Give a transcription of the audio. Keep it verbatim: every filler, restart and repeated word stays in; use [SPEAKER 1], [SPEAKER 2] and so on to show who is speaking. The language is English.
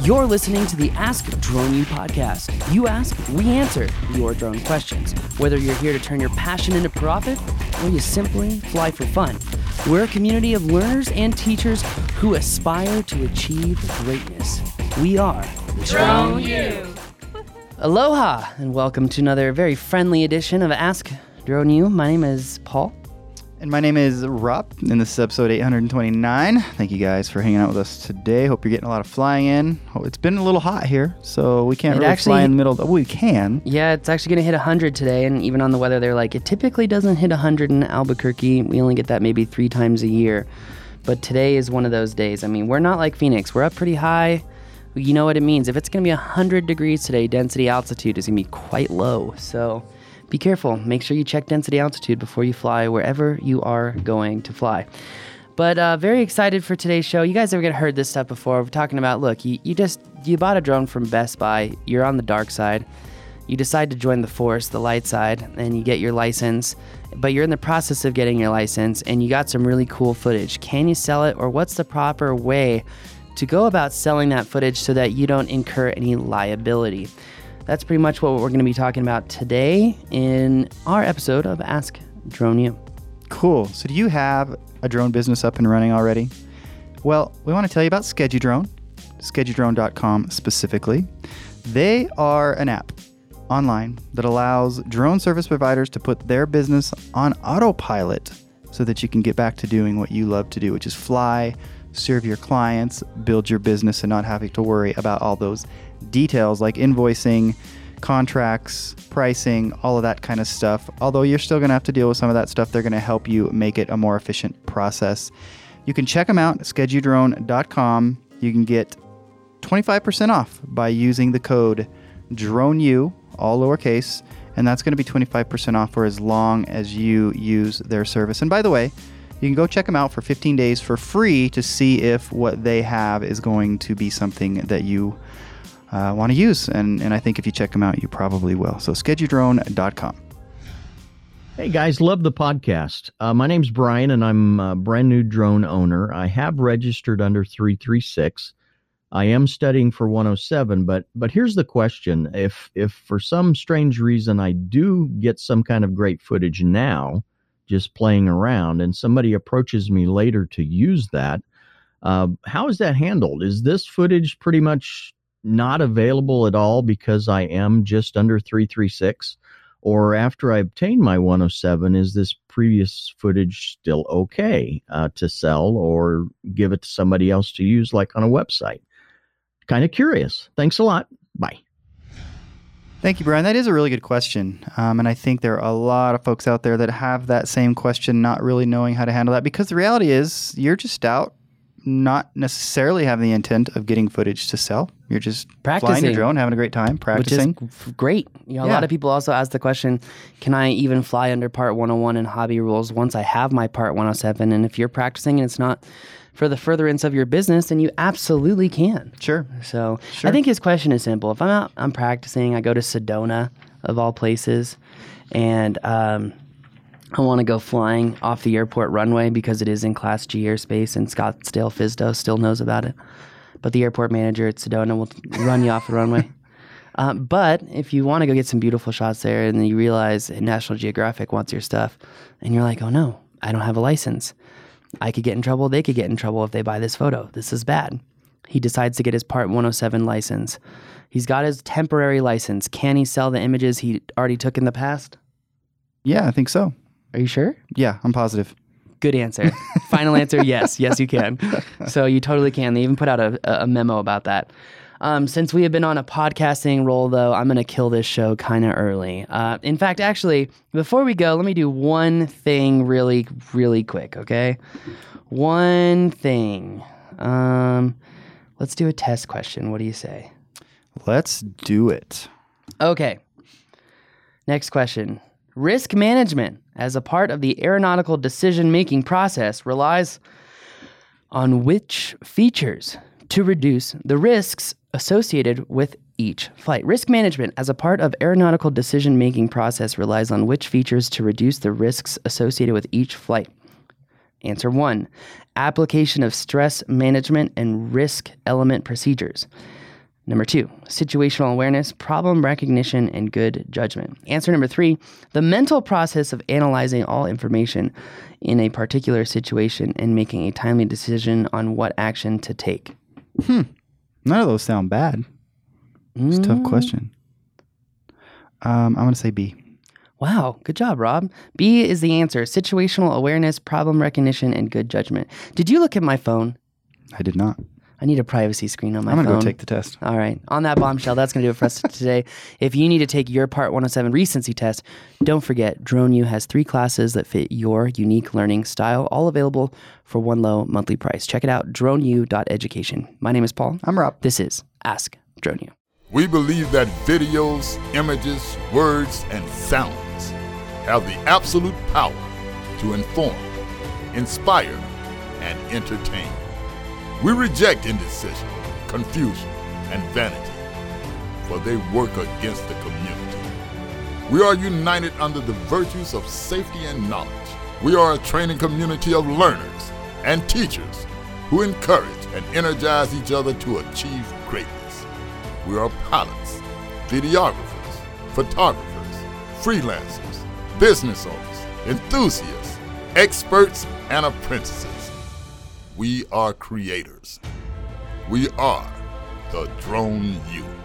[SPEAKER 1] You're listening to the Ask Drone U podcast. You ask, we answer your drone questions. Whether you're here to turn your passion into profit or you simply fly for fun, we're a community of learners and teachers who aspire to achieve greatness. We are
[SPEAKER 2] Drone U.
[SPEAKER 1] Aloha, and welcome to another very friendly edition of Ask Drone U. My name is Paul.
[SPEAKER 3] And my name is Rob, and this is episode eight hundred twenty-nine. Thank you guys for hanging out with us today. Hope you're getting a lot of flying in. Oh, it's been a little hot here, so we can't
[SPEAKER 1] It
[SPEAKER 3] really
[SPEAKER 1] actually-
[SPEAKER 3] fly in the middle. Of the, well, we can.
[SPEAKER 1] Yeah, it's actually going to hit one hundred today, and even on the weather, they're like, it typically doesn't hit one hundred in Albuquerque. We only get that maybe three times a year. But today is one of those days. I mean, we're not like Phoenix. We're up pretty high. You know what it means. If it's going to be one hundred degrees today, density altitude is going to be quite low. So be careful. Make sure you check density altitude before you fly wherever you are going to fly. But uh, very excited for today's show. You guys ever get heard this stuff before? We're talking about, look, you, you just, you bought a drone from Best Buy. You're on the dark side. You decide to join the force, the light side, and you get your license. But you're in the process of getting your license, and you got some really cool footage. Can you sell it, or what's the proper way to go about selling that footage so that you don't incur any liability? That's pretty much what we're going to be talking about today in our episode of Ask Drone U.
[SPEAKER 3] Cool. So do you have a drone business up and running already? Well, we want to tell you about Schedudrone, schedudrone dot com specifically. They are an app online that allows drone service providers to put their business on autopilot so that you can get back to doing what you love to do, which is fly, serve your clients, build your business, and not having to worry about all those details like invoicing, contracts, pricing, all of that kind of stuff. Although you're still going to have to deal with some of that stuff, they're going to help you make it a more efficient process. You can check them out at schedudrone dot com. You can get twenty-five percent off by using the code DRONEU, all lowercase, and that's going to be twenty-five percent off for as long as you use their service. And by the way, you can go check them out for fifteen days for free to see if what they have is going to be something that you uh, want to use. And, and I think if you check them out, you probably will. So schedudrone dot com.
[SPEAKER 4] Hey guys, love the podcast. Uh, my name's Brian, and I'm a brand new drone owner. I have registered under three three six. I am studying for one oh seven, but but here's the question. If if for some strange reason I do get some kind of great footage now, just playing around, and somebody approaches me later to use that, uh, how is that handled? Is this footage pretty much not available at all because I am just under three three six? Or after I obtain my one oh seven, is this previous footage still okay uh, to sell or give it to somebody else to use, like on a website? Kind of curious. Thanks a lot. Bye.
[SPEAKER 3] Thank you, Brian. That is a really good question. Um, and I think there are a lot of folks out there that have that same question, not really knowing how to handle that. Because the reality is you're just out, not necessarily having the intent of getting footage to sell. You're just
[SPEAKER 1] Practicing.
[SPEAKER 3] flying your drone, having a great time, practicing.
[SPEAKER 1] Which is great. You know, a
[SPEAKER 3] Yeah.
[SPEAKER 1] lot of people also ask the question, can I even fly under Part one oh one and hobby rules once I have my Part one oh seven? And if you're practicing and it's not for the furtherance of your business, then you absolutely can.
[SPEAKER 3] Sure.
[SPEAKER 1] So
[SPEAKER 3] Sure.
[SPEAKER 1] I think his question is simple. If I'm out, I'm practicing, I go to Sedona, of all places, and um, I want to go flying off the airport runway because it is in Class G airspace, and Scottsdale F S D O still knows about it. But the airport manager at Sedona will run you off the runway. Uh, but if you want to go get some beautiful shots there, and then you realize National Geographic wants your stuff, and you're like, oh no, I don't have a license. I could get in trouble. They could get in trouble if they buy this photo. This is bad. He decides to get his Part one oh seven license. He's got his temporary license. Can he sell the images he already took in the past?
[SPEAKER 3] Yeah, I think so.
[SPEAKER 1] Are you sure?
[SPEAKER 3] Yeah, I'm positive.
[SPEAKER 1] Good answer. Final answer, yes. Yes, you can. So you totally can. They even put out a, a memo about that. Um, since we have been on a podcasting roll, though, I'm going to kill this show kind of early. Uh, in fact, actually, before we go, let me do one thing really, really quick, okay? One thing. Um, let's do a test question. What do you say?
[SPEAKER 3] Let's do it.
[SPEAKER 1] Okay. Next question. Risk management as a part of the aeronautical decision-making process relies on which features to reduce the risks associated with each flight? Risk management as a part of aeronautical decision-making process relies on which features to reduce the risks associated with each flight? Answer one, application of stress management and risk element procedures. Number two, situational awareness, problem recognition, and good judgment. Answer number three, the mental process of analyzing all information in a particular situation and making a timely decision on what action to take.
[SPEAKER 3] Hmm. None of those sound bad. It's a tough question. Um, I'm going to say B.
[SPEAKER 1] Wow, good job, Rob. B is the answer. Situational awareness, problem recognition, and good judgment. Did you look at my phone?
[SPEAKER 3] I did not.
[SPEAKER 1] I need a privacy screen on my
[SPEAKER 3] I'm
[SPEAKER 1] phone.
[SPEAKER 3] going to go take the test.
[SPEAKER 1] All right. On that bombshell, that's going to do it for us today. If you need to take your Part one oh seven recency test, don't forget, DroneU has three classes that fit your unique learning style, all available for one low monthly price. Check it out, droneu dot education. My name is Paul.
[SPEAKER 3] I'm Rob.
[SPEAKER 1] This is Ask DroneU.
[SPEAKER 5] We believe that videos, images, words, and sounds have the absolute power to inform, inspire, and entertain. We reject indecision, confusion, and vanity, for they work against the community. We are united under the virtues of safety and knowledge. We are a training community of learners and teachers who encourage and energize each other to achieve greatness. We are pilots, videographers, photographers, freelancers, business owners, enthusiasts, experts, and apprentices. We are creators. We are the Drone U.